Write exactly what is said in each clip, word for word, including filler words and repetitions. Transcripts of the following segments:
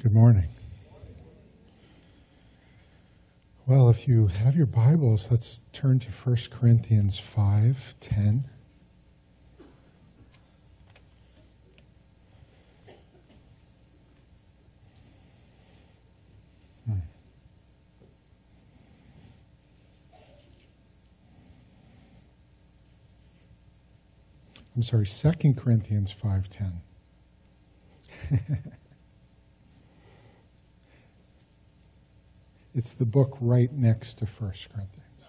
Good morning. Well, if you have your Bibles, let's turn to First Corinthians five ten. Hmm. I'm sorry, Second Corinthians five ten. It's the book right next to First Corinthians.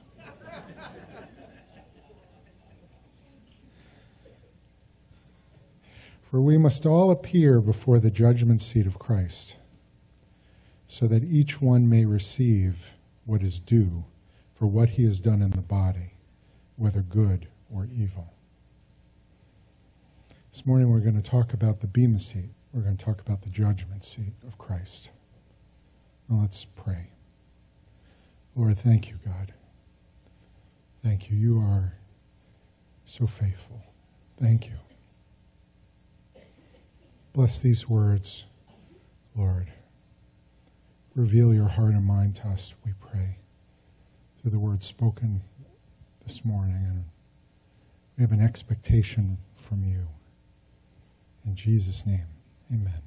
For we must all appear before the judgment seat of Christ, so that each one may receive what is due for what he has done in the body, whether good or evil. This morning we're going to talk about the Bema seat. We're going to talk about the judgment seat of Christ. Now let's pray. Lord, thank you, God. Thank you. You are so faithful. Thank you. Bless these words, Lord. Reveal your heart and mind to us, we pray, through the words spoken this morning. And we have an expectation from you. In Jesus' name, amen.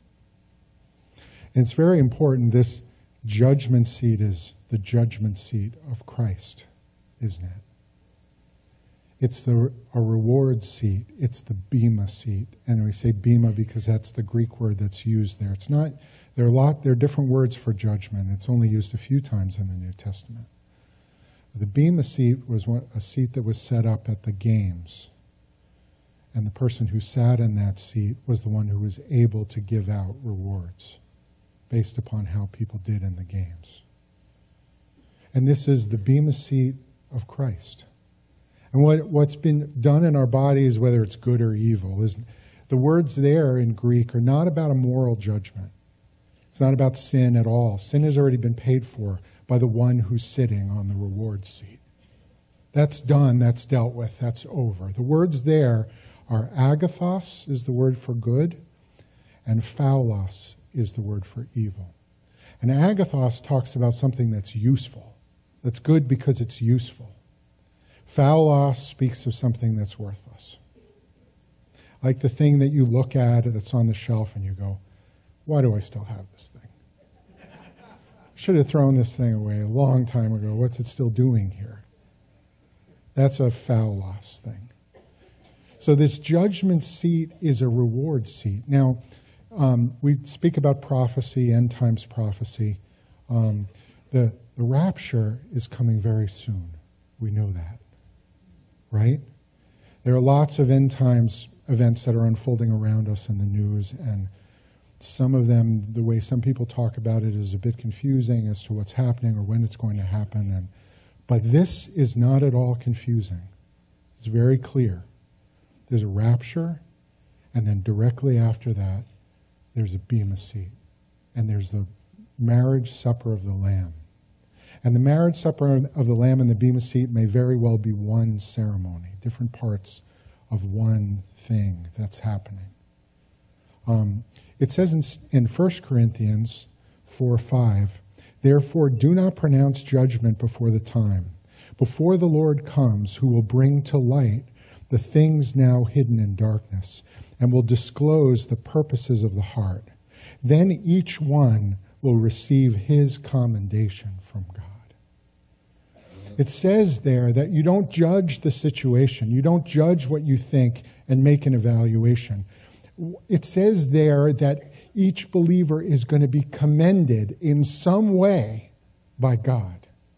And it's very important, this judgment seat is the judgment seat of Christ, isn't it? It's the a reward seat. It's the Bema seat. And we say Bema because that's the Greek word that's used there. It's not, there are a lot, there are different words for judgment. It's only used a few times in the New Testament. The Bema seat was one, a seat that was set up at the games. And the person who sat in that seat was the one who was able to give out rewards based upon how people did in the games. And this is the Bema seat of Christ. And what, what's been done in our bodies, whether it's good or evil, is the words there in Greek are not about a moral judgment. It's not about sin at all. Sin has already been paid for by the one who's sitting on the reward seat. That's done, that's dealt with, that's over. The words there are agathos is the word for good, and phaulos is the word for evil. And agathos talks about something that's useful. That's good because it's useful. Phaulos speaks of something that's worthless. Like the thing that you look at that's on the shelf and you go, why do I still have this thing? I should have thrown this thing away a long time ago. What's it still doing here? That's a phaulos thing. So this judgment seat is a reward seat. Now, um, we speak about prophecy, end times prophecy. Um, the, the rapture is coming very soon. We know that, right? There are lots of end times events that are unfolding around us in the news, and some of them, the way some people talk about it, is a bit confusing as to what's happening or when it's going to happen. And but this is not at all confusing. It's very clear. There's a rapture, and then directly after that, there's a Bema seat, and there's the marriage supper of the Lamb. And the marriage supper of the Lamb and the Bema seat may very well be one ceremony, different parts of one thing that's happening. Um, it says in, in First Corinthians four five, therefore do not pronounce judgment before the time, before the Lord comes, who will bring to light the things now hidden in darkness, and will disclose the purposes of the heart. Then each one will receive his commendation from God. It says there that you don't judge the situation. You don't judge what you think and make an evaluation. It says there that each believer is going to be commended in some way by God.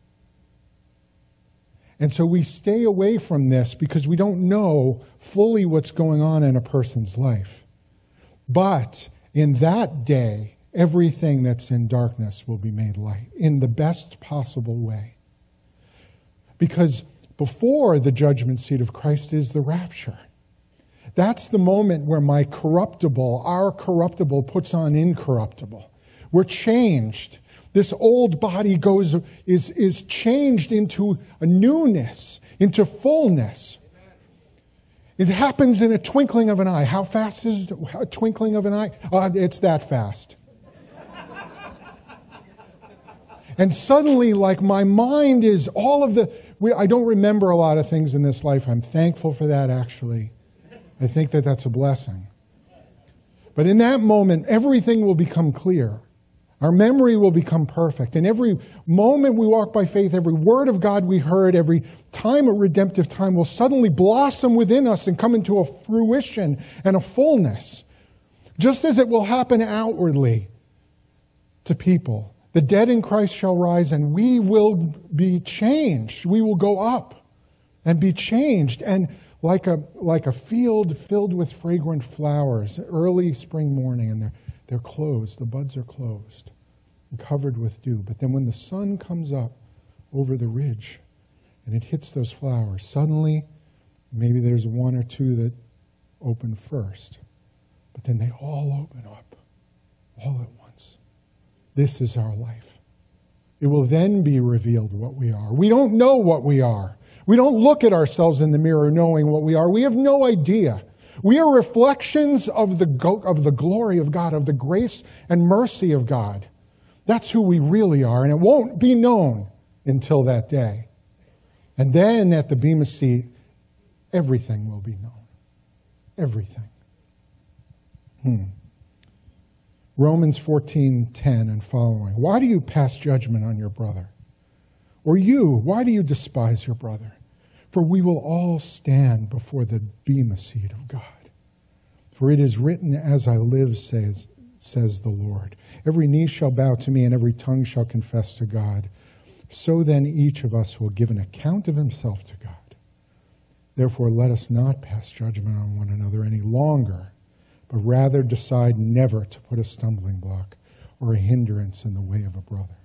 And so we stay away from this because we don't know fully what's going on in a person's life. But in that day, everything that's in darkness will be made light in the best possible way. Because before the judgment seat of Christ is the rapture. That's the moment where my corruptible, our corruptible, puts on incorruptible. We're changed. This old body goes is, is changed into a newness, into fullness. It happens in a twinkling of an eye. How fast is a twinkling of an eye? Uh, it's that fast. And suddenly, like, my mind is all of the... We, I don't remember a lot of things in this life. I'm thankful for that, actually. I think that that's a blessing. But in that moment, everything will become clear. Our memory will become perfect. And every moment we walk by faith, every word of God we heard, every time of redemptive time will suddenly blossom within us and come into a fruition and a fullness. Just as it will happen outwardly to people. The dead in Christ shall rise and we will be changed. We will go up and be changed. And like a like a field filled with fragrant flowers, early spring morning, and they're, they're closed. The buds are closed and covered with dew. But then when the sun comes up over the ridge and it hits those flowers, suddenly maybe there's one or two that open first. But then they all open up all at once. This is our life. It will then be revealed what we are. We don't know what we are. We don't look at ourselves in the mirror knowing what we are. We have no idea. We are reflections of the, go- of the glory of God, of the grace and mercy of God. That's who we really are, and it won't be known until that day. And then at the Bema seat, everything will be known. Everything. Hmm. Romans fourteen ten and following. Why do you pass judgment on your brother? Or you, why do you despise your brother? For we will all stand before the Bema seat of God. For it is written, as I live, says, says the Lord, every knee shall bow to me and every tongue shall confess to God. So then each of us will give an account of himself to God. Therefore let us not pass judgment on one another any longer, but rather decide never to put a stumbling block or a hindrance in the way of a brother.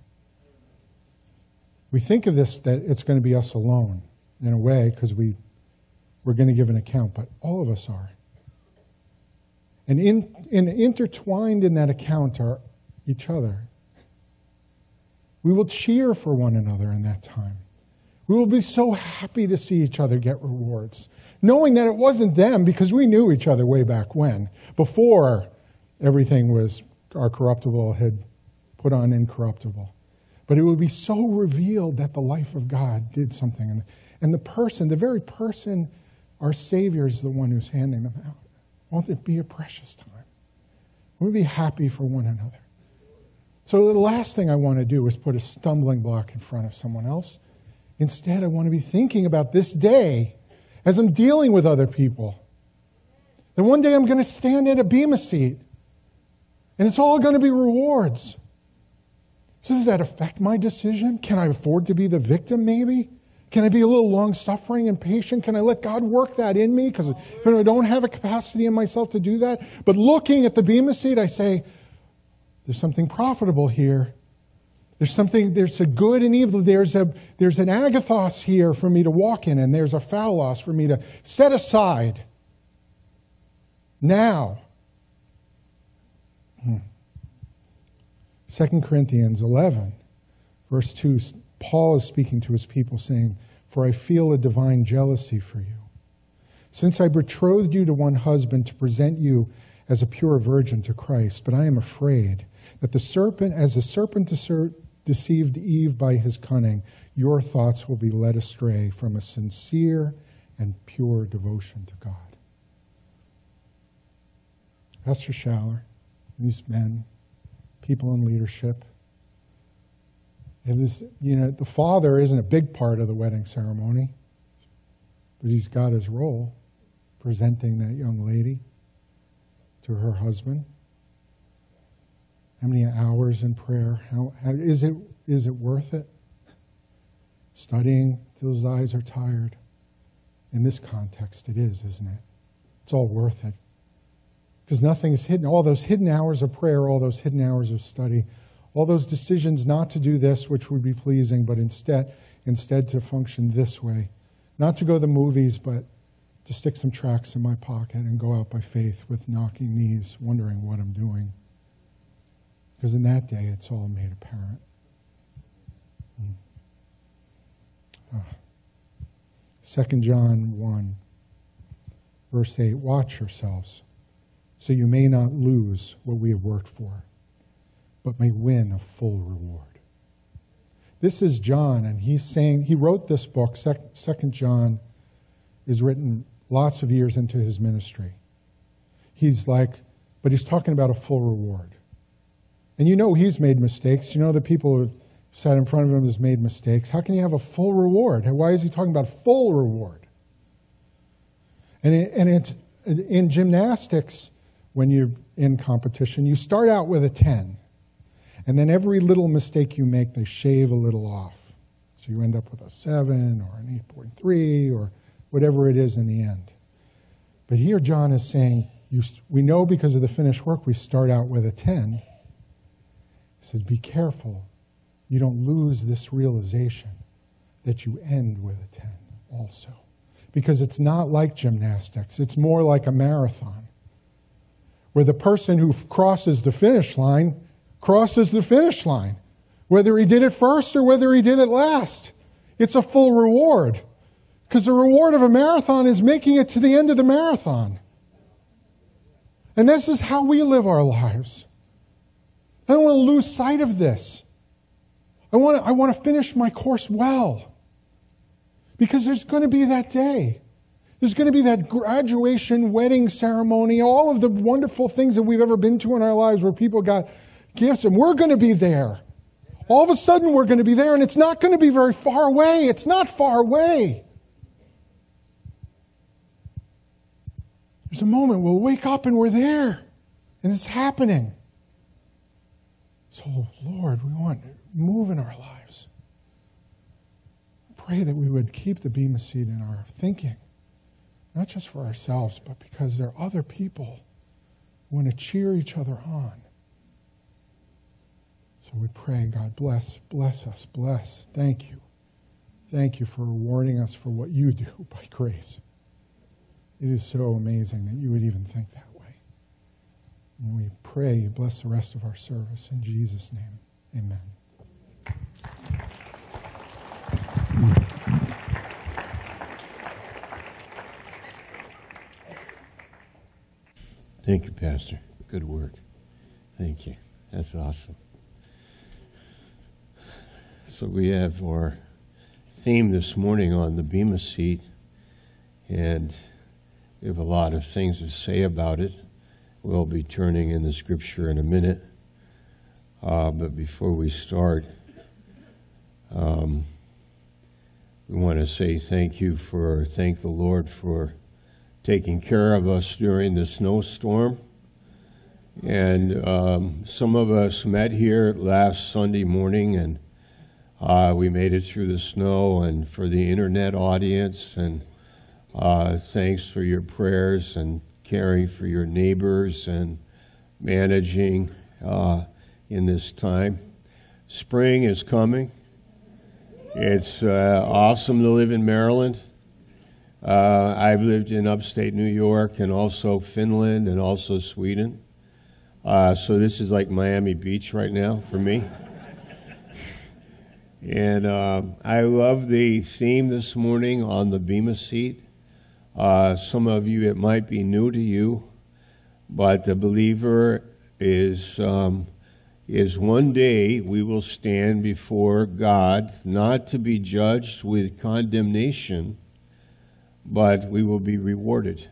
We think of this, that it's going to be us alone, in a way, because we, we're going to give an account, but all of us are. And in, in, intertwined in that account are each other. We will cheer for one another in that time. We will be so happy to see each other get rewards, knowing that it wasn't them, because we knew each other way back when, before everything was, our corruptible had put on incorruptible. But it would be so revealed that the life of God did something. And, and the person, the very person, our Savior is the one who's handing them out. Won't it be a precious time? Won't we be happy for one another? So the last thing I want to do is put a stumbling block in front of someone else. Instead, I want to be thinking about this day as I'm dealing with other people. Then one day I'm going to stand at a Bema seat. And it's all going to be rewards. So does that affect my decision? Can I afford to be the victim, maybe? Can I be a little long-suffering and patient? Can I let God work that in me? Because if I don't have a capacity in myself to do that. But looking at the Bema seat, I say, there's something profitable here. There's something, there's a good and evil. There's a there's an agathos here for me to walk in, and there's a phaulos for me to set aside. Now. Hmm. Second Corinthians eleven, verse two, Paul is speaking to his people saying, for I feel a divine jealousy for you. Since I betrothed you to one husband to present you as a pure virgin to Christ, but I am afraid that the serpent, as the serpent deceived Eve by his cunning, your thoughts will be led astray from a sincere and pure devotion to God. Pastor Schaller, these men, people in leadership. And this, you know, the father isn't a big part of the wedding ceremony, but he's got his role, presenting that young lady to her husband. How many hours in prayer? How, how is it is it worth it? Studying till his eyes are tired. In this context, it is, isn't it? It's all worth it. Because nothing is hidden. All those hidden hours of prayer, all those hidden hours of study, all those decisions not to do this, which would be pleasing, but instead, instead to function this way. Not to go to the movies, but to stick some tracts in my pocket and go out by faith with knocking knees, wondering what I'm doing. Because in that day, it's all made apparent. Hmm. Ah. Second John one, verse eight, watch yourselves, so you may not lose what we have worked for, but may win a full reward. This is John, and he's saying, he wrote this book, Second John is written lots of years into his ministry. He's like, but he's talking about a full reward. And you know he's made mistakes. You know the people who sat in front of him has made mistakes. How can he have a full reward? Why is he talking about full reward? And, it, and it's in gymnastics, when you're in competition, you start out with a ten. And then every little mistake you make, they shave a little off. So you end up with a seven or an eight point three or whatever it is in the end. But here John is saying, you, we know because of the finished work we start out with a ten. He says, be careful. You don't lose this realization that you end with a ten also. Because it's not like gymnastics. It's more like a marathon, where the person who crosses the finish line crosses the finish line, whether he did it first or whether he did it last. It's a full reward, because the reward of a marathon is making it to the end of the marathon. And this is how we live our lives. I don't want to lose sight of this. I want to, I want to finish my course well, because there's going to be that day. There's going to be that graduation, wedding ceremony, all of the wonderful things that we've ever been to in our lives where people got gifts, and we're going to be there. All of a sudden we're going to be there, and it's not going to be very far away. It's not far away. There's a moment we'll wake up and we're there, and it's happening. So, Lord, we want to move in our lives. Pray that we would keep the Bema seat in our thinking, not just for ourselves, but because there are other people who want to cheer each other on. So we pray, God, bless, bless us, bless. Thank you. Thank you for rewarding us for what you do by grace. It is so amazing that you would even think that way. And we pray you bless the rest of our service. In Jesus' name, amen. Thank you, Pastor. Good word. Thank you. That's awesome. So we have our theme this morning on the Bema seat, and we have a lot of things to say about it. We'll be turning in the scripture in a minute. Uh, but before we start, um, we want to say thank you for, thank the Lord for taking care of us during the snowstorm. And um, some of us met here last Sunday morning, and uh, we made it through the snow. And for the internet audience, and uh, thanks for your prayers and caring for your neighbors and managing uh, in this time. Spring is coming. It's uh, awesome to live in Maryland. Uh, I've lived in upstate New York and also Finland and also Sweden. Uh, so this is like Miami Beach right now for me. And uh, I love the theme this morning on the Bema seat. Uh, some of you, it might be new to you, but the believer is um, is one day we will stand before God, not to be judged with condemnation, but we will be rewarded.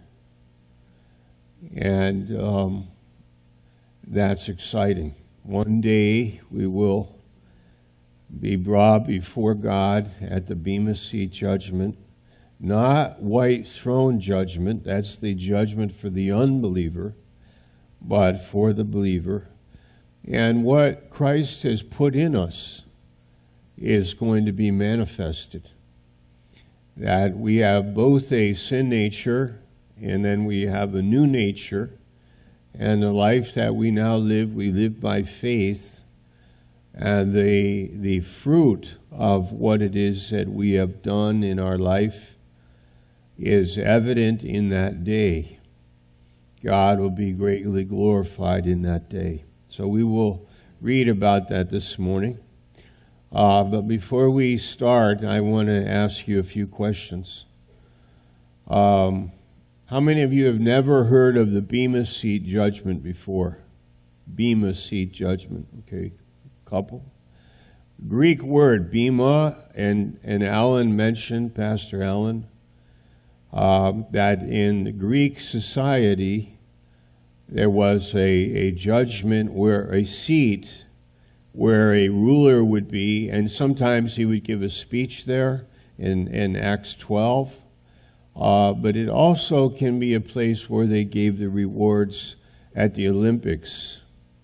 And um, that's exciting. One day we will be brought before God at the Bema seat judgment. Not white throne judgment, that's the judgment for the unbeliever, but for the believer. And what Christ has put in us is going to be manifested. That we have both a sin nature, and then we have a new nature, and the life that we now live, we live by faith, and the the fruit of what it is that we have done in our life is evident in that day. God will be greatly glorified in that day. So we will read about that this morning. Uh, but before we start, I want to ask you a few questions. Um, how many of you have never heard of the Bema seat judgment before? Bema seat judgment, okay, couple. Greek word, bema, and, and Alan mentioned, Pastor Alan, uh, that in Greek society there was a, a judgment where a seat where a ruler would be, and sometimes he would give a speech there in, in Acts twelve. Uh, but it also can be a place where they gave the rewards at the Olympics.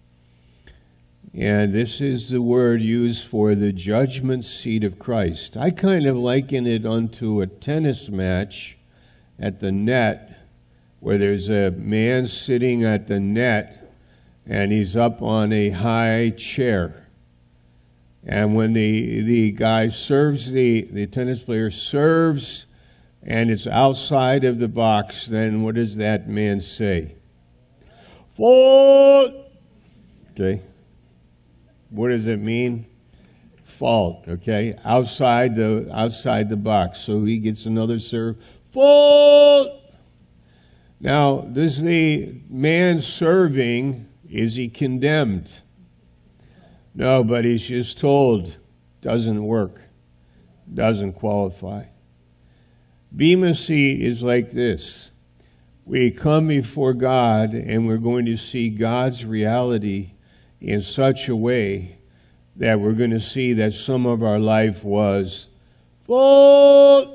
And this is the word used for the judgment seat of Christ. I kind of liken it unto a tennis match at the net, where there's a man sitting at the net, and he's up on a high chair. And when the the guy serves, the, the tennis player serves, and it's outside of the box, then what does that man say? Fault! Okay. What does it mean? Fault, okay? Outside the outside the box. So he gets another serve. Fault! Now, does the man serving, is he condemned? No, but he's just told, doesn't work, doesn't qualify. Bema seat is like this. We come before God and we're going to see God's reality in such a way that we're going to see that some of our life was fault.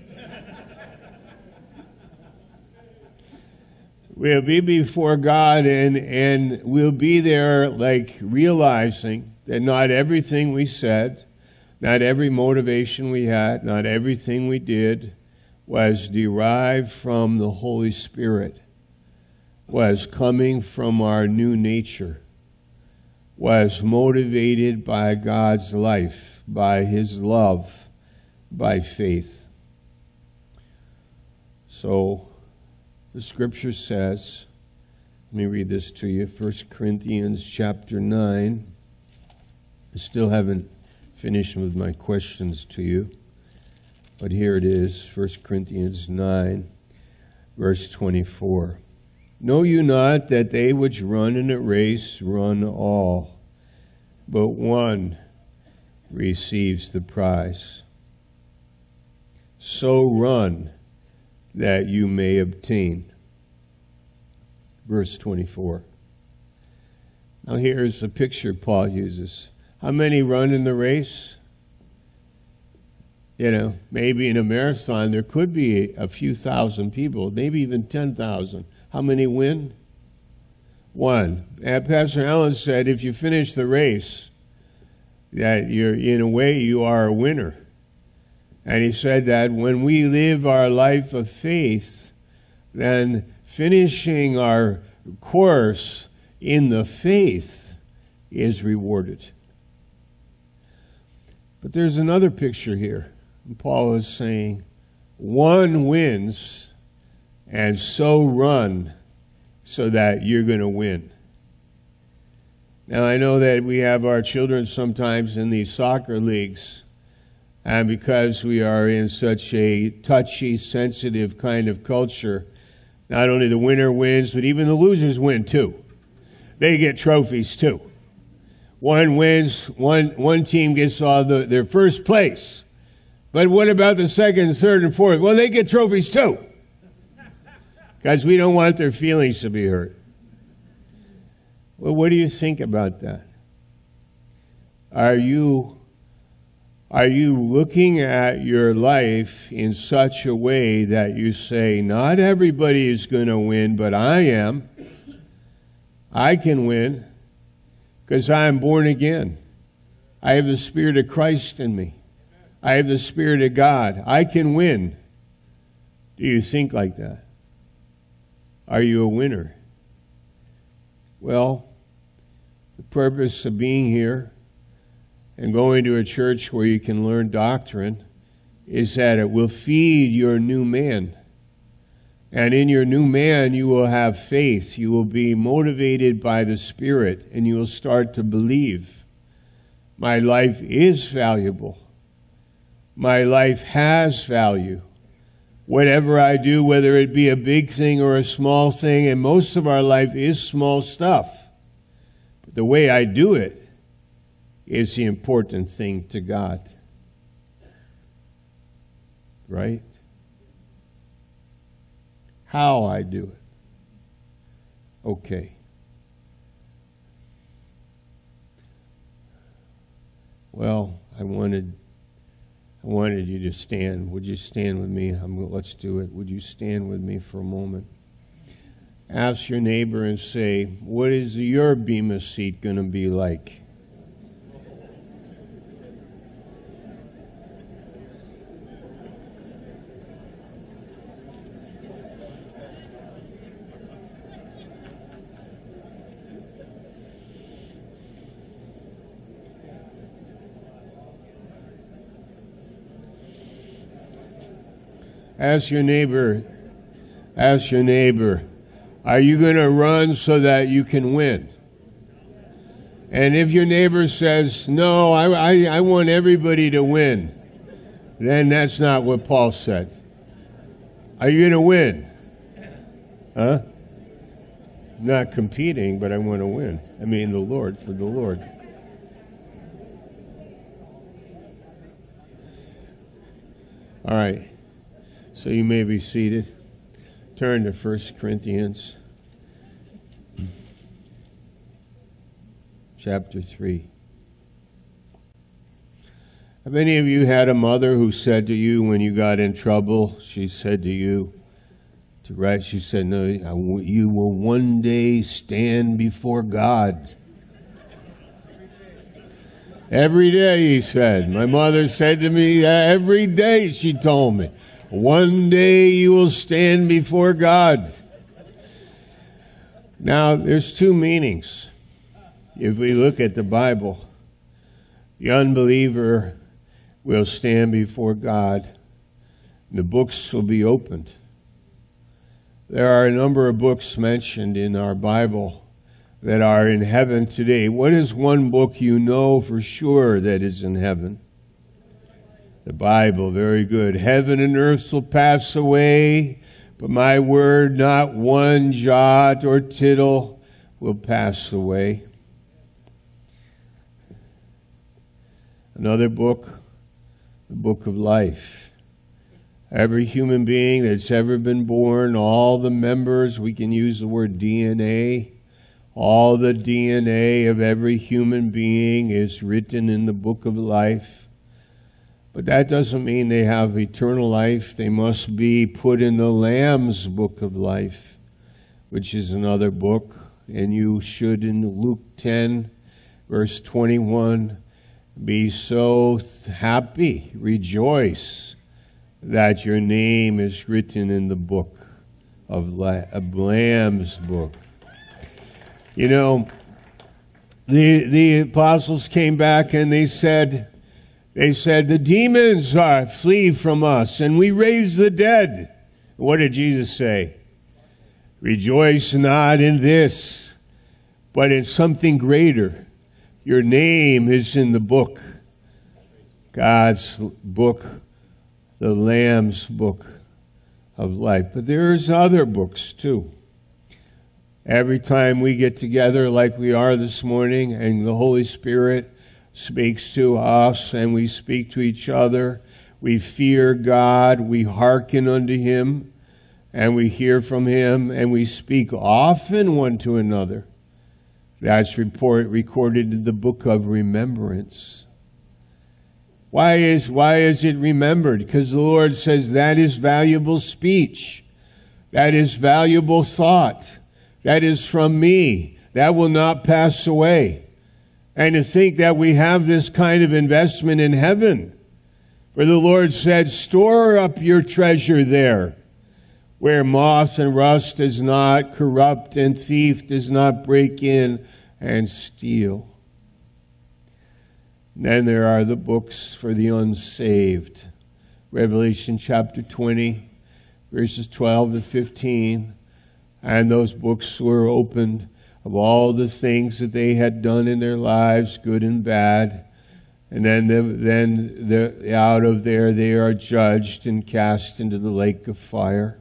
We'll be before God and, and we'll be there like realizing that not everything we said, not every motivation we had, not everything we did was derived from the Holy Spirit, was coming from our new nature, was motivated by God's life, by His love, by faith. So, the Scripture says, let me read this to you, First Corinthians chapter nine. I still haven't finished with my questions to you, but here it is, First Corinthians nine, verse twenty-four. Know you not that they which run in a race run all, but one receives the prize? So run that you may obtain. Verse twenty-four. Now here's the picture Paul uses. How many run in the race? You know, maybe in a marathon there could be a few thousand people, maybe even ten thousand. How many win? One. And Pastor Allen said if you finish the race, that you're, in a way, you are a winner. And he said that when we live our life of faith, then finishing our course in the faith is rewarded. But there's another picture here. Paul is saying, one wins, and so run so that you're going to win. Now, I know that we have our children sometimes in these soccer leagues, and because we are in such a touchy, sensitive kind of culture, not only the winner wins, but even the losers win too. They get trophies too. One wins, one one team gets all the, their first place. But what about the second, third, and fourth? Well, they get trophies too. Because we don't want their feelings to be hurt. Well, what do you think about that? Are you Are you looking at your life in such a way that you say, not everybody is going to win, but I am. I can win because I am born again. I have the Spirit of Christ in me. I have the Spirit of God. I can win. Do you think like that? Are you a winner? Well, the purpose of being here and going to a church where you can learn doctrine is that it will feed your new man. And in your new man, you will have faith. You will be motivated by the Spirit, and you will start to believe. My life is valuable. My life has value. Whatever I do, whether it be a big thing or a small thing, and most of our life is small stuff. But the way I do it is the important thing to God. Right? How I do it. Okay. Well, I wanted I wanted you to stand. Would you stand with me? I'm, let's do it. Would you stand with me for a moment? Ask your neighbor and say, what is your Bema seat going to be like? Ask your neighbor, ask your neighbor, are you going to run so that you can win? And if your neighbor says, no, I, I, I want everybody to win, then that's not what Paul said. Are you going to win? Huh? Not competing, but I want to win. I mean the Lord, for the Lord. All right. So you may be seated. Turn to First Corinthians chapter three. Have any of you had a mother who said to you when you got in trouble, she said to you, to write, she said, no, you will one day stand before God. Every day, he said. My mother said to me, every day, she told me. One day you will stand before God. Now, there's two meanings. If we look at the Bible, the unbeliever will stand before God. And the books will be opened. There are a number of books mentioned in our Bible that are in heaven today. What is one book you know for sure that is in heaven? The Bible, very good. Heaven and earth will pass away, but my word, not one jot or tittle will pass away. Another book, the book of life. Every human being that's ever been born, all the members, we can use the word D N A, all the D N A of every human being is written in the book of life. But that doesn't mean they have eternal life. They must be put in the Lamb's book of life, which is another book. And you should, in Luke ten, verse twenty-one, be so happy, rejoice, that your name is written in the book of Lamb's book. You know, the, the apostles came back and they said, They said, the demons are, flee from us, and we raise the dead. What did Jesus say? Rejoice not in this, but in something greater. Your name is in the book, God's book, the Lamb's book of life. But there's other books too. Every time we get together like we are this morning, and the Holy Spirit speaks to us and we speak to each other, we fear God, we hearken unto Him, and we hear from Him, and we speak often one to another. That's report, recorded in the book of remembrance. Why is, why is it remembered? Because the Lord says that is valuable speech. That is valuable thought. That is from me. That will not pass away. And to think that we have this kind of investment in heaven. For the Lord said, store up your treasure there, where moth and rust does not corrupt and thief does not break in and steal. And then there are the books for the unsaved. Revelation chapter twenty, verses twelve to fifteen. And those books were opened of all the things that they had done in their lives, good and bad. And then, the, then the, out of there they are judged and cast into the lake of fire.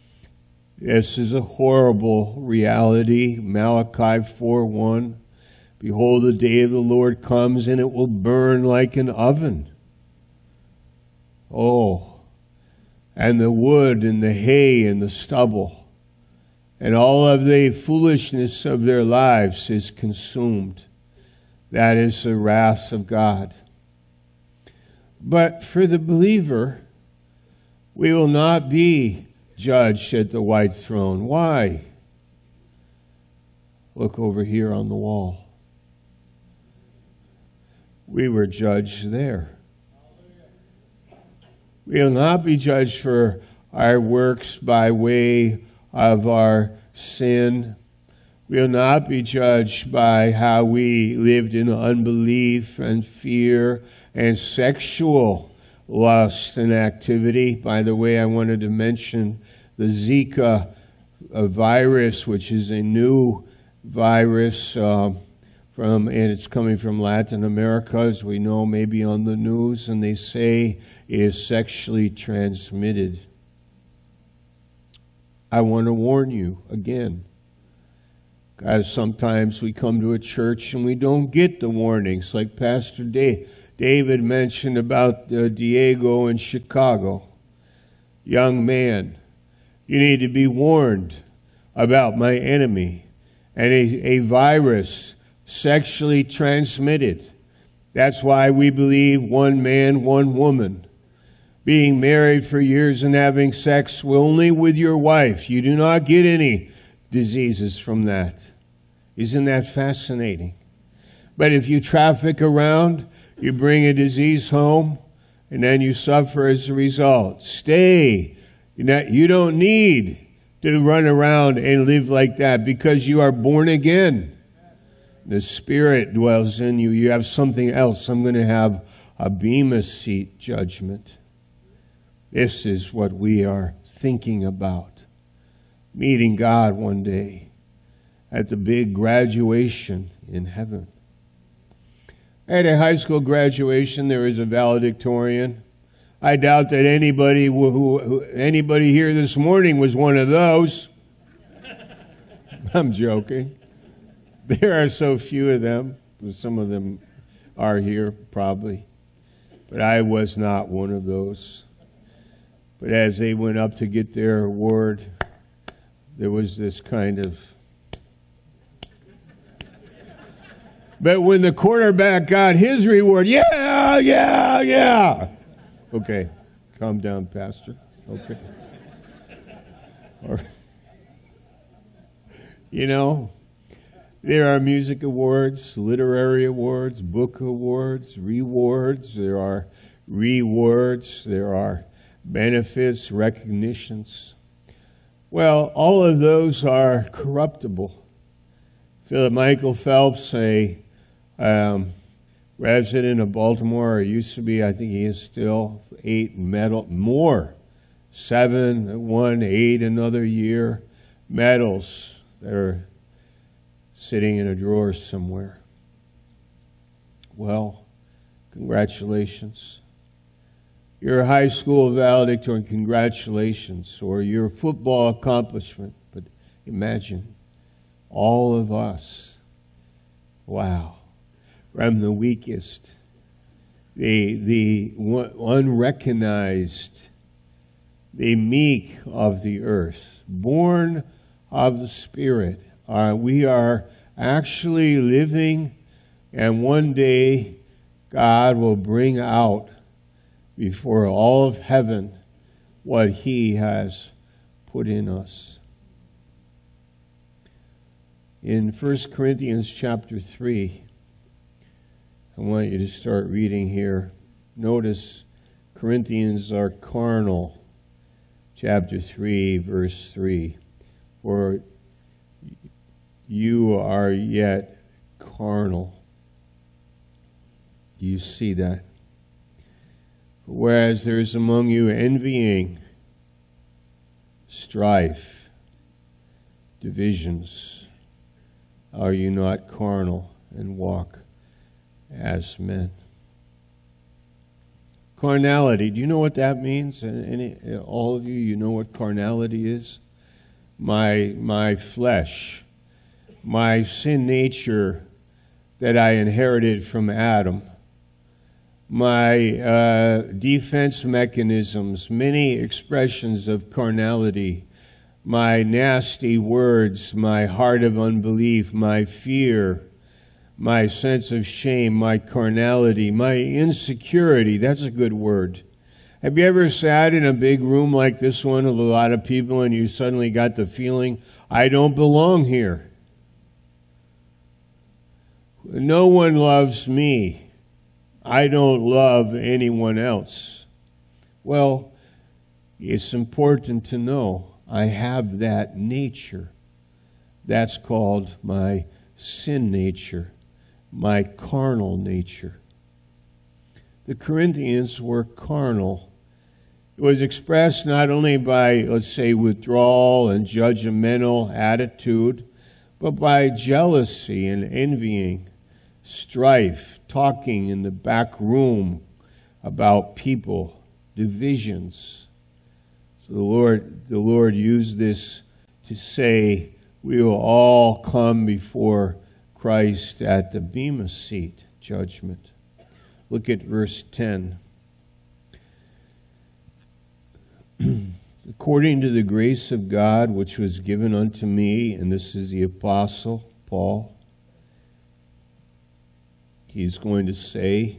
This is a horrible reality. Malachi four one. Behold, the day of the Lord comes, and it will burn like an oven. Oh, and the wood and the hay and the stubble and all of the foolishness of their lives is consumed. That is the wrath of God. But for the believer, we will not be judged at the white throne. Why? Look over here on the wall. We were judged there. We will not be judged for our works by way of our sin. We will not be judged by how we lived in unbelief and fear and sexual lust and activity. By the way, I wanted to mention the Zika uh, virus, which is a new virus uh, from, and it's coming from Latin America, as we know, maybe on the news, and they say it is sexually transmitted. I want to warn you again, guys, sometimes we come to a church and we don't get the warnings, like Pastor Dave. David mentioned about uh, Diego in Chicago. Young man, you need to be warned about my enemy and a, a virus sexually transmitted. That's why we believe one man, one woman. Being married for years and having sex only with your wife. You do not get any diseases from that. Isn't that fascinating? But if you traffic around, you bring a disease home, and then you suffer as a result. Stay. You don't need to run around and live like that because you are born again. The Spirit dwells in you. You have something else. I'm going to have a bema seat judgment. This is what we are thinking about. Meeting God one day at the big graduation in heaven. At a high school graduation, there was a valedictorian. I doubt that anybody who, who anybody here this morning was one of those. I'm joking. There are so few of them. Some of them are here, probably. But I was not one of those. But as they went up to get their award, there was this kind of... But when the quarterback got his reward, yeah, yeah, yeah. Okay, calm down, Pastor. Okay. Or, you know, there are music awards, literary awards, book awards, rewards. There are rewards. There are benefits, recognitions. Well, all of those are corruptible. Philip Michael Phelps, a um, resident of Baltimore, or used to be, I think he is still, eight medal, more, seven, one, eight, another year, medals that are sitting in a drawer somewhere. Well, congratulations. Your high school valedictorian, congratulations, or your football accomplishment. But imagine all of us, wow, from the weakest, the, the unrecognized, the meek of the earth, born of the Spirit. Uh, we are actually living, and one day God will bring out before all of heaven what He has put in us. In First Corinthians chapter three, I want you to start reading here. Notice Corinthians are carnal. Chapter three, verse three. For you are yet carnal. Do you see that? Whereas there is among you envying, strife, divisions, are you not carnal and walk as men? Carnality, do you know what that means? Any, all of you, you know what carnality is? My, my flesh, my sin nature that I inherited from Adam, my uh, defense mechanisms, many expressions of carnality, my nasty words, my heart of unbelief, my fear, my sense of shame, my carnality, my insecurity. That's a good word. Have you ever sat in a big room like this one with a lot of people and you suddenly got the feeling, I don't belong here? No one loves me. I don't love anyone else. Well, it's important to know I have that nature. That's called my sin nature, my carnal nature. The Corinthians were carnal. It was expressed not only by, let's say, withdrawal and judgmental attitude, but by jealousy and envying, strife, talking in the back room about people, divisions. So the Lord, the Lord used this to say we will all come before Christ at the Bema seat, judgment. Look at verse ten. According to the grace of God which was given unto me, and this is the Apostle Paul, he's going to say,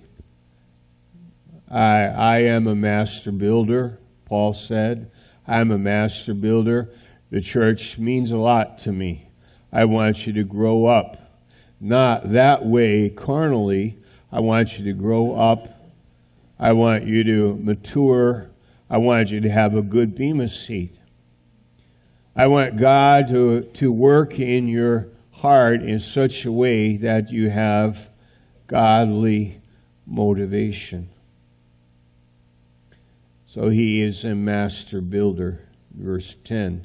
I, I am a master builder, Paul said. I'm a master builder. The church means a lot to me. I want you to grow up. Not that way carnally. I want you to grow up. I want you to mature. I want you to have a good Bema seat. I want God to, to work in your heart in such a way that you have godly motivation. So he is a master builder, verse ten.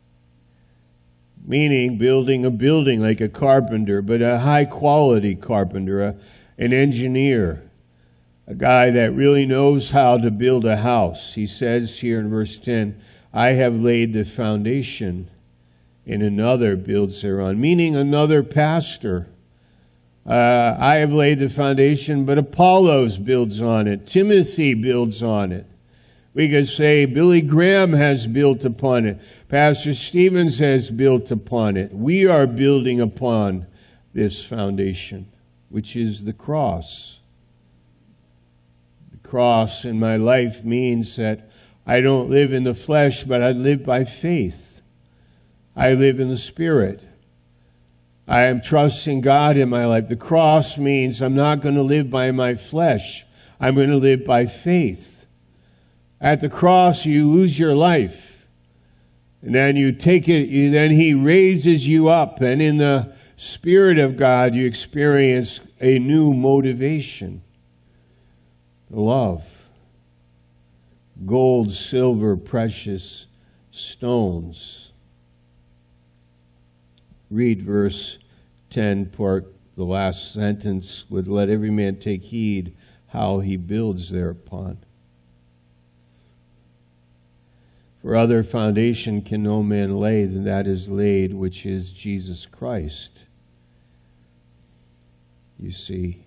Meaning building a building like a carpenter, but a high-quality carpenter, a, an engineer, a guy that really knows how to build a house. He says here in verse ten, I have laid the foundation, and another builds thereon. Meaning another pastor. Uh, I have laid the foundation, but Apollos builds on it. Timothy builds on it. We could say Billy Graham has built upon it. Pastor Stevens has built upon it. We are building upon this foundation, which is the cross. The cross in my life means that I don't live in the flesh, but I live by faith. I live in the Spirit. I am trusting God in my life. The cross means I'm not going to live by my flesh. I'm going to live by faith. At the cross, you lose your life. And then you take it, you, then he raises you up. And in the Spirit of God, you experience a new motivation. Love. Gold, silver, precious stones. Read verse ten, part, the last sentence, would let every man take heed how he builds thereupon. For other foundation can no man lay than that is laid, which is Jesus Christ. You see,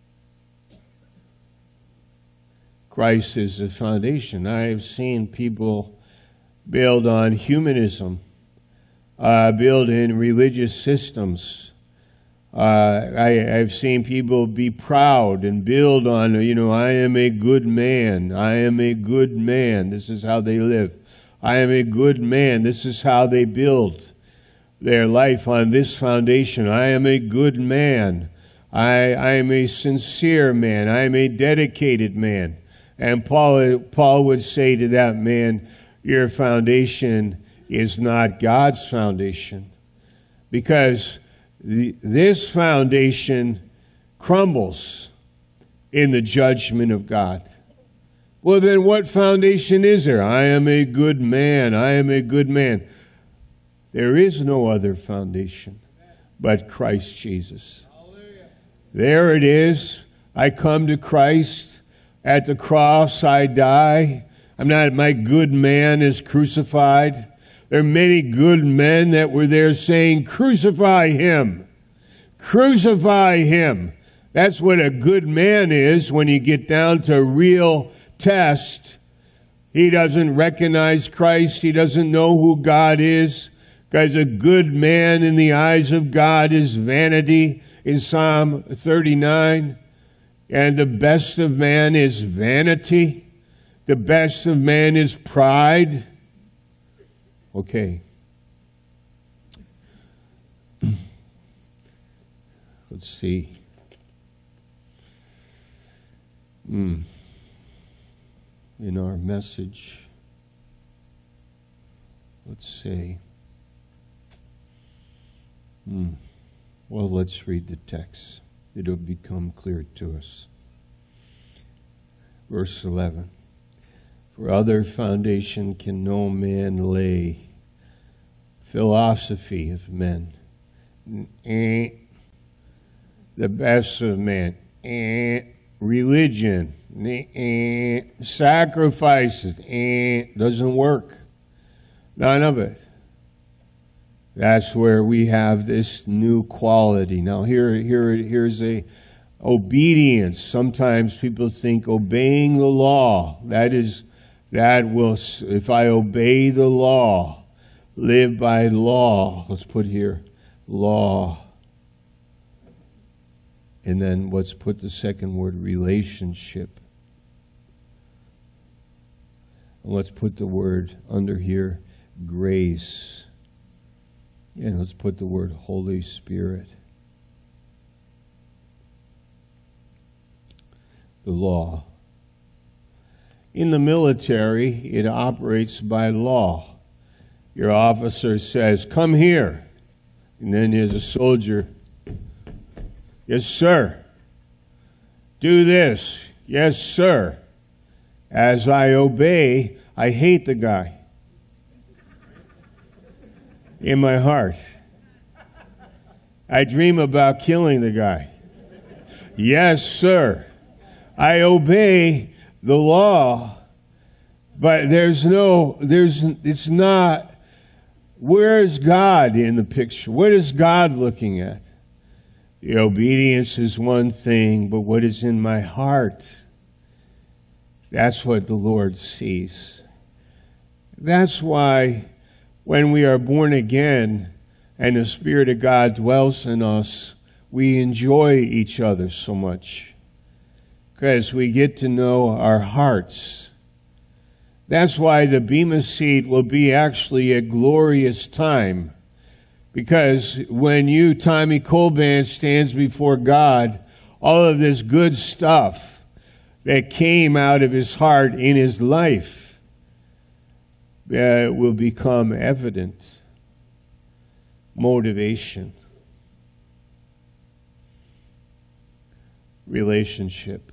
Christ is the foundation. I have seen people build on humanism, uh, build in religious systems. Uh, I, I've seen people be proud and build on, you know, I am a good man. I am a good man. This is how they live. I am a good man. This is how they build their life on this foundation. I am a good man. I, I am a sincere man. I am a dedicated man. And Paul, Paul would say to that man, your foundation is not God's foundation. Because the, this foundation crumbles in the judgment of God. Well, then what foundation is there? I am a good man. I am a good man. There is no other foundation but Christ Jesus. Hallelujah. There it is. I come to Christ. At the cross I die. I'm not, my good man is crucified. There are many good men that were there saying, crucify him. Crucify him. That's what a good man is when you get down to real test. He doesn't recognize Christ. He doesn't know who God is. Because a good man in the eyes of God is vanity in Psalm thirty-nine. And the best of man is vanity. The best of man is pride. Okay. Let's see. Mm. In our message, let's say, mm. well, let's read the text. It'll become clear to us. Verse eleven. For other foundation can no man lay. Philosophy of men. Eh. The best of men. Eh. Religion. Eh. Sacrifices. Eh. Doesn't work. None of it. That's where we have this new quality. Now here, here, here's a obedience. Sometimes people think obeying the law, that is, that will, if I obey the law, live by law. Let's put here, law. And then let's put the second word, relationship. And let's put the word under here, grace. And let's put the word Holy Spirit. The law. In the military, it operates by law. Your officer says, come here. And then there's a soldier. Yes, sir. Do this. Yes, sir. As I obey, I hate the guy. In my heart. I dream about killing the guy. Yes, sir. I obey the law, but there's no, there's, it's not, where is God in the picture? What is God looking at? The obedience is one thing, but what is in my heart, that's what the Lord sees. That's why when we are born again and the Spirit of God dwells in us, we enjoy each other so much. Because we get to know our hearts. That's why the Bema seat will be actually a glorious time. Because when you, Tommy Colban, stands before God, all of this good stuff that came out of his heart in his life uh, will become evident. Motivation. Relationship.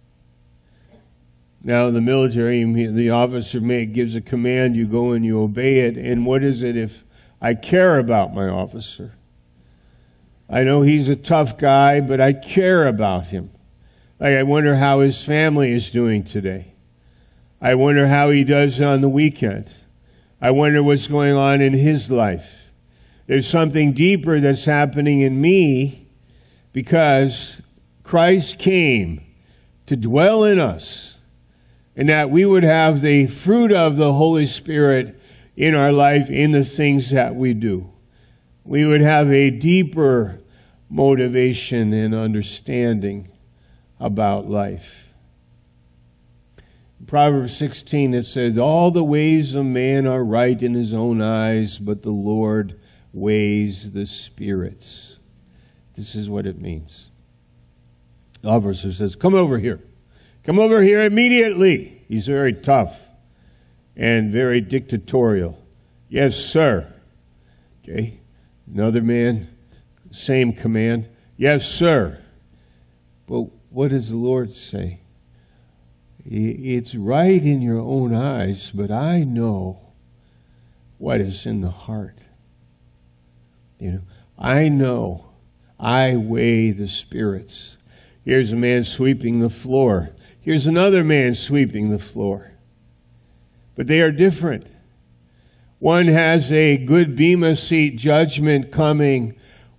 Now, in the military, the officer may, gives a command, you go and you obey it. And what is it if I care about my officer? I know he's a tough guy, but I care about him. Like, I wonder how his family is doing today. I wonder how he does on the weekend. I wonder what's going on in his life. There's something deeper that's happening in me because Christ came to dwell in us. And that we would have the fruit of the Holy Spirit in our life, in the things that we do. We would have a deeper motivation and understanding about life. In Proverbs sixteen, it says, all the ways of man are right in his own eyes, but the Lord weighs the spirits. This is what it means. The officer says, come over here. Come over here immediately. He's very tough and very dictatorial. Yes, sir. Okay. Another man, same command. Yes, sir. But what does the Lord say? It's right in your own eyes, but I know what is in the heart. You know, I know. I weigh the spirits. Here's a man sweeping the floor. Here's another man sweeping the floor. But they are different. One has a good Bema seat judgment coming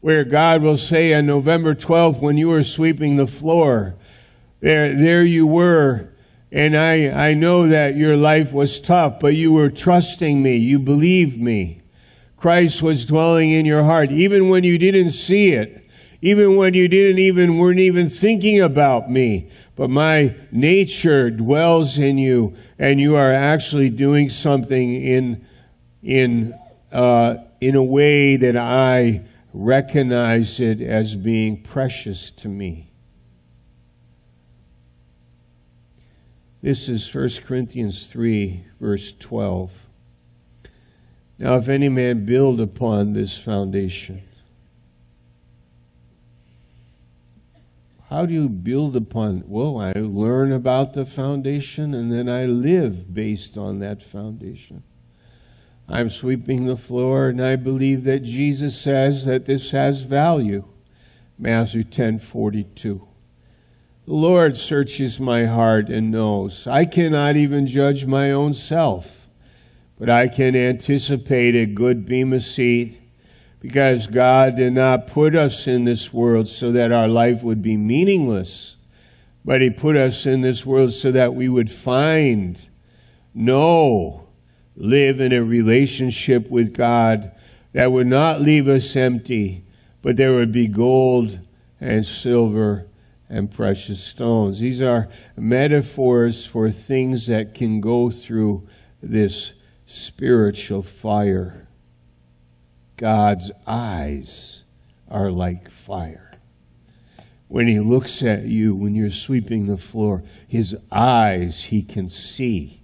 where God will say on November twelfth, when you were sweeping the floor, there, there you were, and I, I know that your life was tough, but you were trusting me, you believed me. Christ was dwelling in your heart, even when you didn't see it, even when you didn't even, weren't even thinking about me. But my nature dwells in you, and you are actually doing something in, in, uh, in a way that I recognize it as being precious to me. This is First Corinthians three, verse twelve. Now, if any man build upon this foundation, how do you build upon? Well, I learn about the foundation and then I live based on that foundation. I'm sweeping the floor and I believe that Jesus says that this has value. Matthew ten forty-two. The Lord searches my heart and knows. I cannot even judge my own self, but I can anticipate a good bema seat, because God did not put us in this world so that our life would be meaningless, but He put us in this world so that we would find, know, live in a relationship with God that would not leave us empty, but there would be gold and silver and precious stones. These are metaphors for things that can go through this spiritual fire. God's eyes are like fire. When He looks at you, when you're sweeping the floor, His eyes, He can see.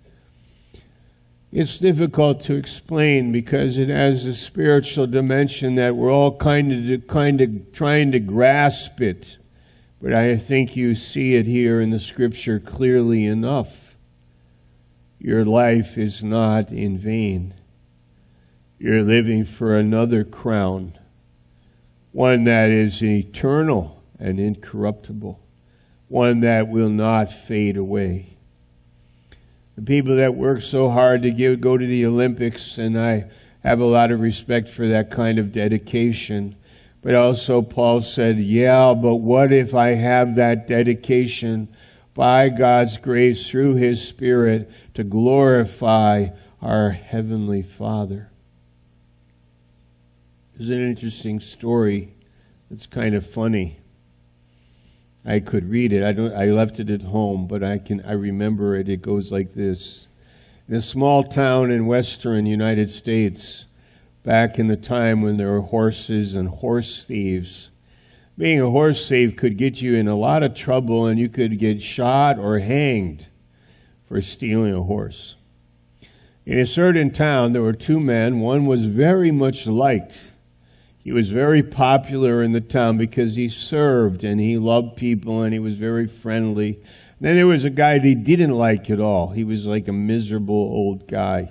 It's difficult to explain because it has a spiritual dimension that we're all kind of, kind of trying to grasp it. But I think you see it here in the Scripture clearly enough. Your life is not in vain. You're living for another crown, one that is eternal and incorruptible, one that will not fade away. The people that work so hard to give, go to the Olympics, and I have a lot of respect for that kind of dedication. But also Paul said, yeah, but what if I have that dedication by God's grace through His Spirit to glorify our Heavenly Father? There's an interesting story that's kind of funny. I could read it. I don't. I left it at home, but I can. I remember it. It goes like this. In a small town in western United States, back in the time when there were horses and horse thieves, being a horse thief could get you in a lot of trouble, and you could get shot or hanged for stealing a horse. In a certain town, there were two men. One was very much liked. He was very popular in the town because he served and he loved people and he was very friendly. And then there was a guy they didn't like at all. He was like a miserable old guy.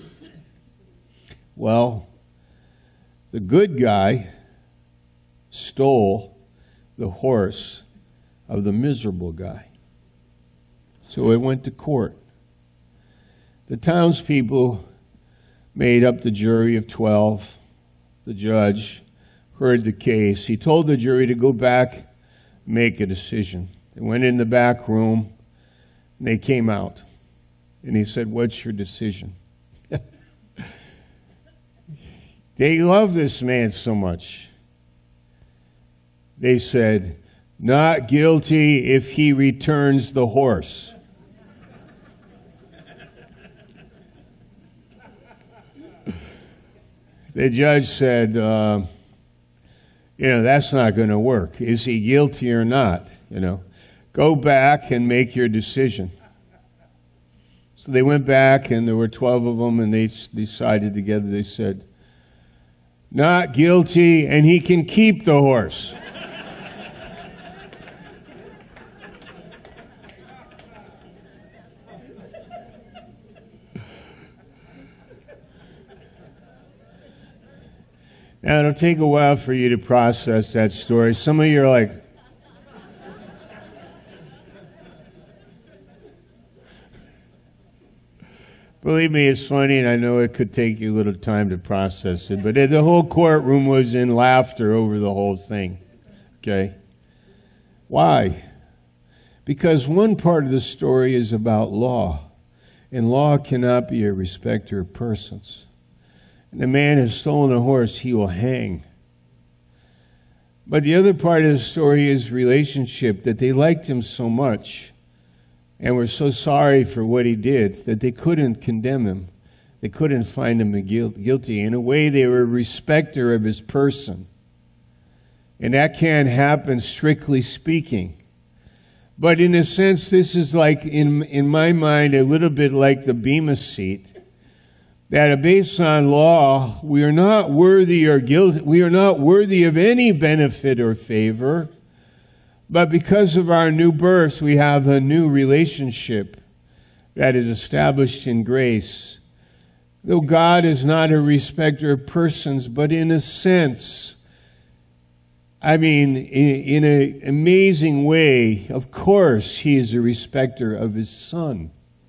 Well, the good guy stole the horse of the miserable guy. So it went to court. The townspeople made up the jury of twelve. The judge heard the case. He told the jury to go back, make a decision. They went in the back room, and they came out. And he said, what's your decision? They love this man so much. They said, not guilty if he returns the horse. The judge said, uh, you know, that's not going to work. Is he guilty or not? You know, go back and make your decision. So they went back, and there were twelve of them, and they decided together, they said, not guilty, and he can keep the horse. Now, it'll take a while for you to process that story. Some of you are like, Believe me, it's funny, and I know it could take you a little time to process it, but the whole courtroom was in laughter over the whole thing. Okay? Why? Because one part of the story is about law, and law cannot be a respecter of persons. And the man has stolen a horse, he will hang. But the other part of the story is relationship, that they liked him so much and were so sorry for what he did that they couldn't condemn him. They couldn't find him guilty. In a way, they were a respecter of his person. And that can't happen strictly speaking. But in a sense, this is like, in, in my mind, a little bit like the Bema seat. That based on law, we are not worthy or guilty. We are not worthy of any benefit or favor. But because of our new birth, we have a new relationship that is established in grace. Though God is not a respecter of persons, but in a sense, I mean, in, in an amazing way, of course, He is a respecter of His Son.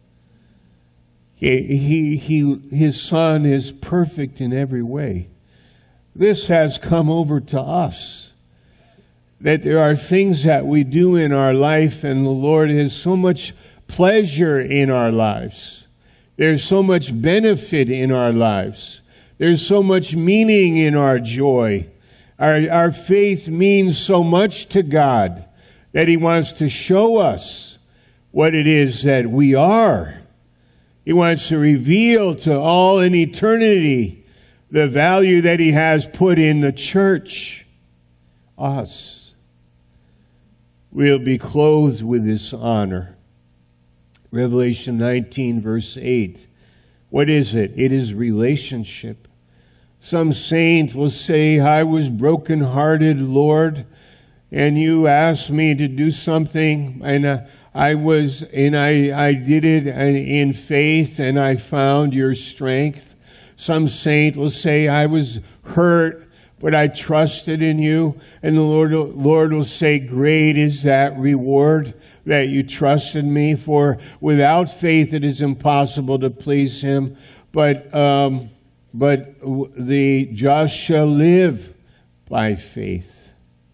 He, he, he, His Son is perfect in every way. This has come over to us. That there are things that we do in our life, and the Lord has so much pleasure in our lives. There's so much benefit in our lives. There's so much meaning in our joy. Our, our faith means so much to God that He wants to show us what it is that we are. He wants to reveal to all in eternity the value that He has put in the church, us. We'll be clothed with this honor. Revelation nineteen, verse eight. What is it? It is relationship. Some saint will say, I was brokenhearted, Lord, and you asked me to do something, and uh, I was, and I, I did it in faith, and I found your strength. Some saint will say, I was hurt, but I trusted in you. And the Lord, Lord will say, great is that reward that you trusted me. For without faith it is impossible to please Him. But, um, but the just shall live by faith.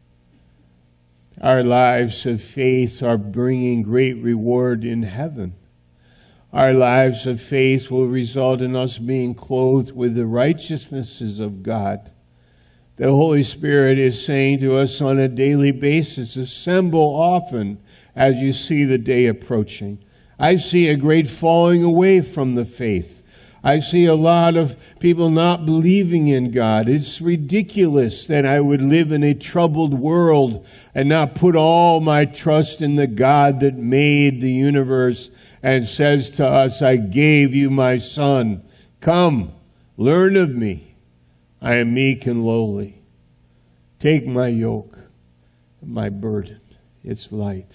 Our lives of faith are bringing great reward in heaven. Our lives of faith will result in us being clothed with the righteousnesses of God. The Holy Spirit is saying to us on a daily basis, assemble often as you see the day approaching. I see a great falling away from the faith. I see a lot of people not believing in God. It's ridiculous that I would live in a troubled world and not put all my trust in the God that made the universe and says to us, I gave you my Son. Come, learn of me. I am meek and lowly. Take my yoke, my burden. It's light.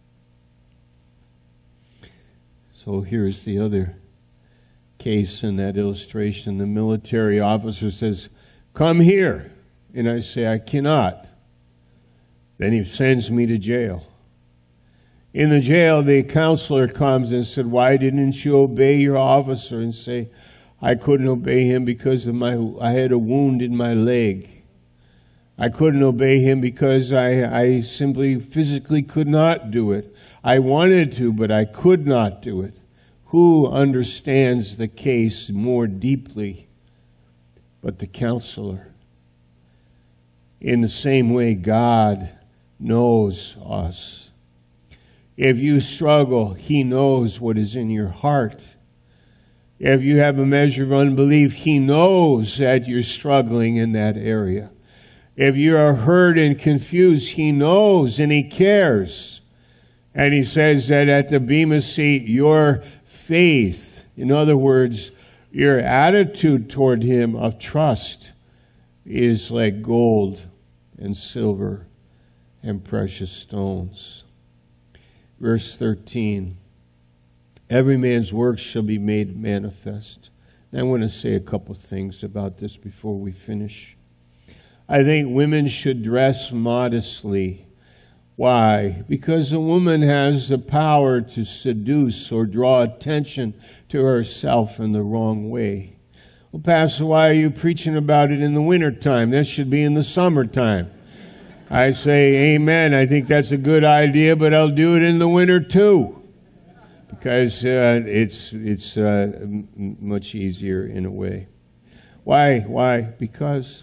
So here's the other case in that illustration. The military officer says, come here. And I say, I cannot. Then he sends me to jail. In the jail, the counselor comes and said, why didn't you obey your officer? And say, I couldn't obey him because of my, I had a wound in my leg. I couldn't obey him because I, I simply physically could not do it. I wanted to, but I could not do it. Who understands the case more deeply but the counselor? In the same way, God knows us. If you struggle, He knows what is in your heart. If you have a measure of unbelief, He knows that you're struggling in that area. If you are hurt and confused, He knows and He cares. And He says that at the Bema seat, your faith, in other words, your attitude toward Him of trust, is like gold and silver and precious stones. Verse thirteen. Every man's work shall be made manifest. And I want to say a couple things about this before we finish. I think women should dress modestly. Why? Because a woman has the power to seduce or draw attention to herself in the wrong way. Well, Pastor, why are you preaching about it in the wintertime? That should be in the summertime. I say, amen. I think that's a good idea, but I'll do it in the winter too. Because uh, it's it's uh, m- much easier in a way. Why? Why? Because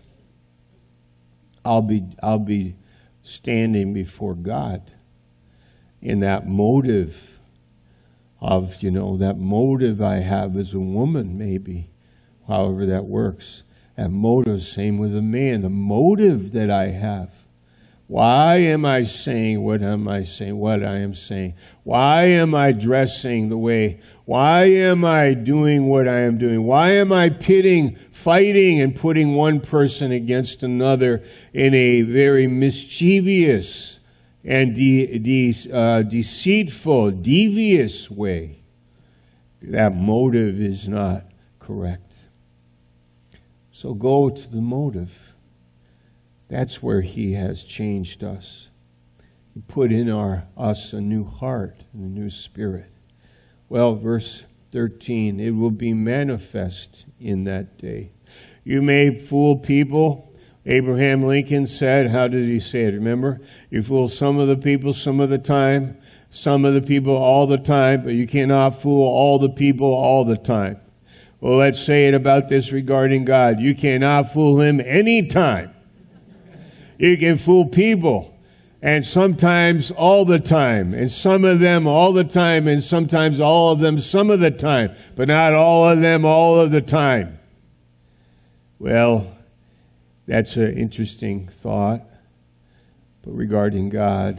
I'll be I'll be standing before God in that motive of, you know, that motive I have as a woman, maybe, however that works. That motive, same with a man, the motive that I have. Why am I saying what am I saying, what I am saying? Why am I dressing the way? Why am I doing what I am doing? Why am I pitting, fighting, and putting one person against another in a very mischievous and de- de- uh, deceitful, devious way? That motive is not correct. So go to the motive. That's where He has changed us. He put in our us a new heart and a new spirit. Well, verse thirteen, it will be manifest in that day. You may fool people. Abraham Lincoln said, how did he say it? Remember? You fool some of the people some of the time, some of the people all the time, but you cannot fool all the people all the time. Well, let's say it about this regarding God. You cannot fool Him anytime. You can fool people, and sometimes all the time, and some of them all the time, and sometimes all of them some of the time, but not all of them all of the time. Well, that's an interesting thought, but regarding God,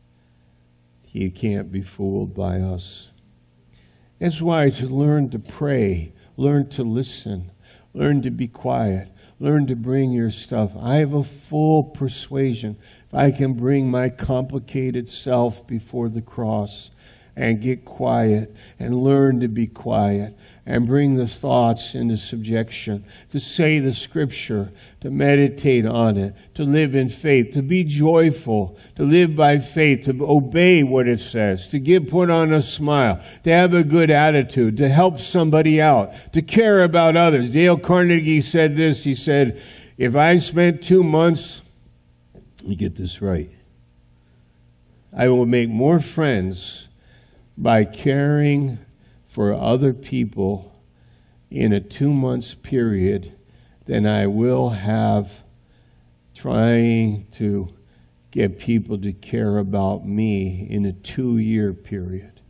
He can't be fooled by us. That's why to learn to pray, learn to listen, learn to be quiet, learn to bring your stuff. I have a full persuasion. If I can bring my complicated self before the cross and get quiet and learn to be quiet and bring the thoughts into subjection, to say the Scripture, to meditate on it, to live in faith, to be joyful, to live by faith, to obey what it says, to give, put on a smile, to have a good attitude, to help somebody out, to care about others. Dale Carnegie said this. He said, if I spent two months, let me get this right, I will make more friends by caring for other people in a two months period than I will have trying to get people to care about me in a two-year period.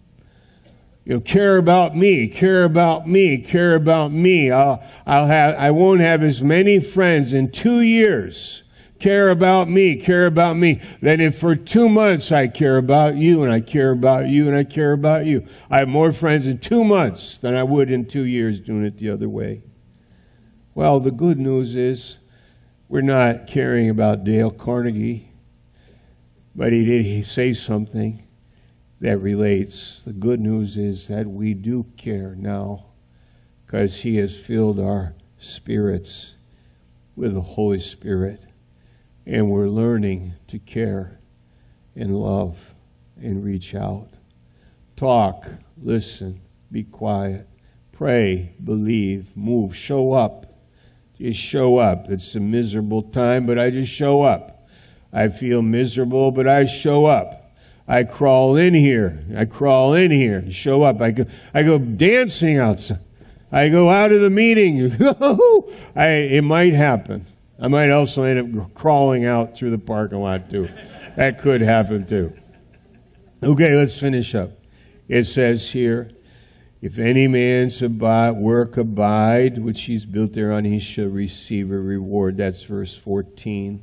You know, care about me, care about me, care about me. I'll, I'll have, I won't have as many friends in two years. Care about me, care about me. Then if for two months I care about you and I care about you and I care about you. I have more friends in two months than I would in two years doing it the other way. Well, the good news is we're not caring about Dale Carnegie, but he did say something that relates. The good news is that we do care now because He has filled our spirits with the Holy Spirit. And we're learning to care and love and reach out. Talk, listen, be quiet, pray, believe, move, show up. Just show up. It's a miserable time, but I just show up. I feel miserable, but I show up. I crawl in here. I crawl in here. Show up. I go, I go dancing outside. I go out of the meeting. I, it might happen. I might also end up crawling out through the parking lot too. That could happen too. Okay, let's finish up. It says here, if any man's abide, work abide, which he's built thereon, he shall receive a reward. That's verse fourteen.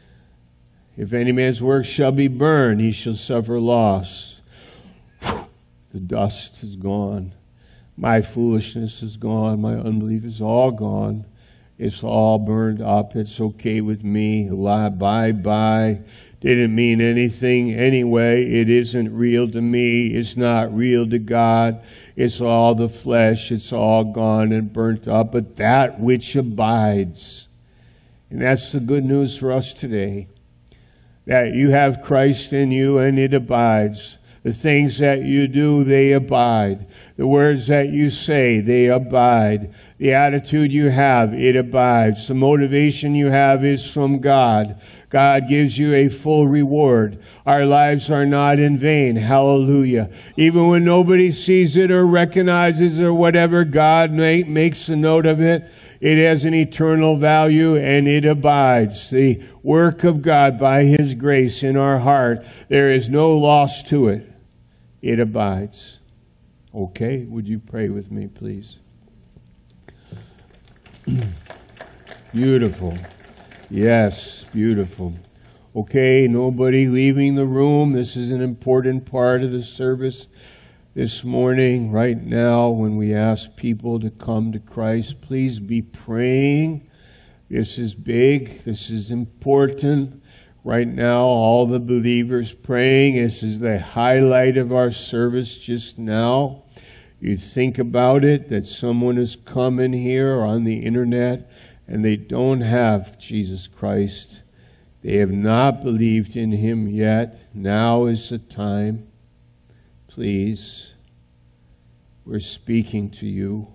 If any man's work shall be burned, he shall suffer loss. The dust is gone. My foolishness is gone. My unbelief is all gone. It's all burned up. It's okay with me. Bye-bye. Didn't mean anything anyway. It isn't real to me. It's not real to God. It's all the flesh. It's all gone and burnt up. But that which abides. And that's the good news for us today. that you have Christ in you and it abides. The things that you do, they abide. The words that you say, they abide. The attitude you have, it abides. The motivation you have is from God. God gives you a full reward. Our lives are not in vain. Hallelujah. Even when nobody sees it or recognizes it or whatever, God make, makes a note of it. It has an eternal value and it abides. The work of God by His grace in our heart, there is no loss to it. It abides. Okay, would you pray with me, please? Beautiful. Yes, beautiful. Okay, nobody leaving the room. This is an important part of the service this morning. Right now, when we ask people to come to Christ, please be praying. This is big. This is important. Right now, all the believers praying. This is the highlight of our service just now. You think about it, that someone has come in here or on the internet and they don't have Jesus Christ. They have not believed in Him yet. Now is the time. Please, we're speaking to you.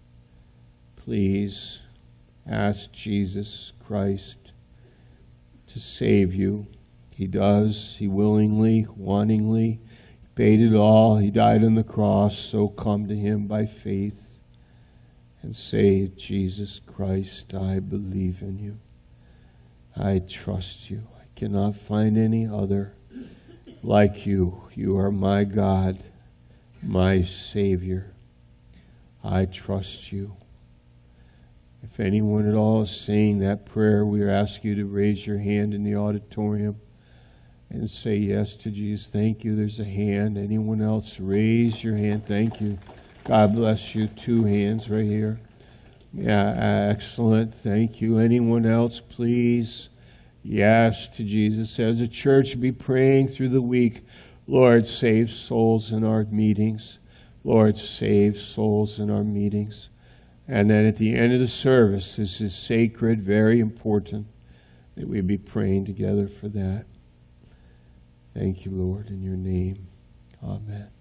Please ask Jesus Christ to save you. He does. He willingly, wantingly paid it all. He died on the cross. So come to Him by faith and say, Jesus Christ, I believe in you. I trust you. I cannot find any other like you. You are my God, my Savior. I trust you. If anyone at all is saying that prayer, we ask you to raise your hand in the auditorium and say yes to Jesus. Thank you. There's a hand. Anyone else? Raise your hand. Thank you. God bless you. Two hands right here. Yeah, excellent. Thank you. Anyone else, please? Yes to Jesus. As a church, be praying through the week. Lord, save souls in our meetings. Lord, save souls in our meetings. And then at the end of the service, this is sacred, very important that we be praying together for that. Thank you, Lord, in your name. Amen.